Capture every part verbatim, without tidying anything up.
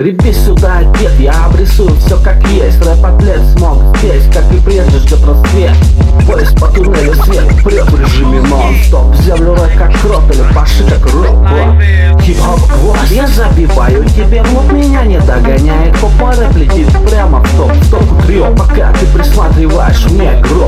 Греби сюда, дед, я обрисую все как есть. Рэп-атлет смог здесь, как и прежде, ждет рассвет. Поезд по туннелю, свет прет в режиме нон-стоп. Землю рэп как крот или паши как рок. Хип-хоп гвоздь, я забиваю тебе в лоб, меня не догоняет. Попа рэп летит прямо в топ, в топку трио, пока ты присматриваешь мне гроб.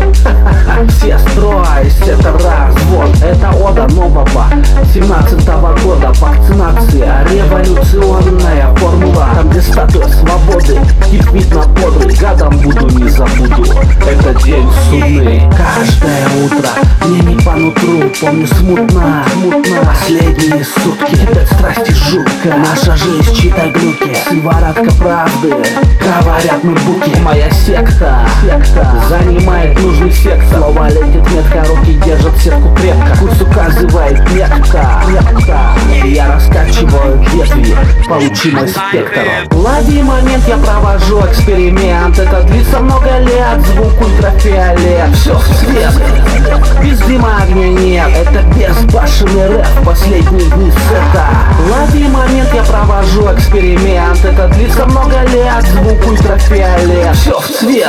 Все строясь, это развод, это ода нового семнадцатого года. Вакцинация, революционная формула. Там где статуя свободы, тип видно бодрый. Гадом буду, не забуду, это день судный. Каждое утро мне не по нутру, помню смутно, смутно последние сутки. Опять страсти жутко, наша жизнь чьи-то глюки. Сыворотка правды, говорят мы буки. Моя секта, секта занимает нужный сектор. Слово летит метко, руки держат сетку крепко. Курс указывает некто, некто. Я раскачиваю ветви, получи мой спектр. Лови момент, я провожу эксперимент. Это длится много лет, звук ультрафиолет. Все в цвет, без дыма огня нет. Это безбашенный рэп, последние дни сета. Лови момент, я провожу эксперимент. Это длится много лет, звук ультрафиолет. Все в цвет,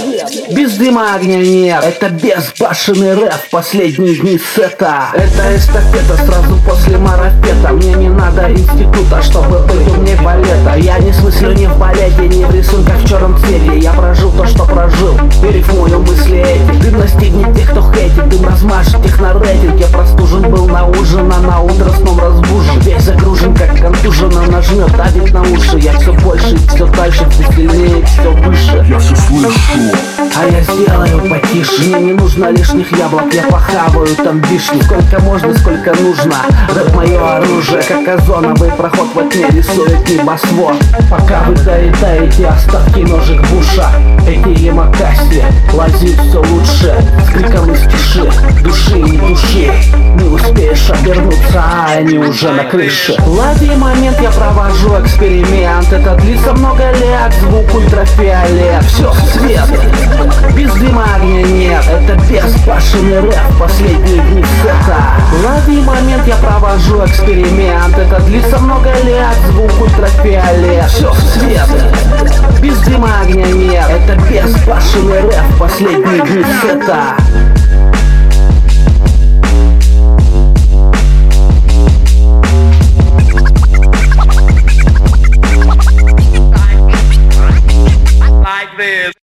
без дыма огня нет. Это безбашенный рэп, последние дни сета. Это эстафета сразу после марафета. Мне не надо института, чтобы быть умнее балета. Я не смыслю ни в балете, ни в рисунках в черном цвете. Я прожил то, что прожил, и рифмую мысли эти. Дым настигнет тех, кто хейтит, дым размажет их на рейтинг. Я простужен был на ужин, а на утро снова разбужен. Весь загружен, как контуженно нажмет, давит на уши. Я все больше, все дальше, все сильнее, все выше. Я все слышу, а я сделаю потише. Мне не нужно лишних яблок, я похаваю там вишни. Сколько можно, сколько нужно. Рэп мое оружие, как озоновый проход во тьме рисует небосвод. Пока вы доедаете остатки ножек Буша, эти ямакаси лазят все лучше. С криком из тиши, души не души. Не успеешь обернуться, а они уже на крыше. Лови момент, я провожу эксперимент. Это длится много лет, звук ультрафиолет. Все в цвет, без дыма огня нет. Это безбашенный рэп, последние дни сета. Лови момент, я провожу эксперимент. Это длится много лет, звук ультрафиолет. Все в цвет, без дыма огня нет. Это безбашенный рэп, последние дни сета. Like this.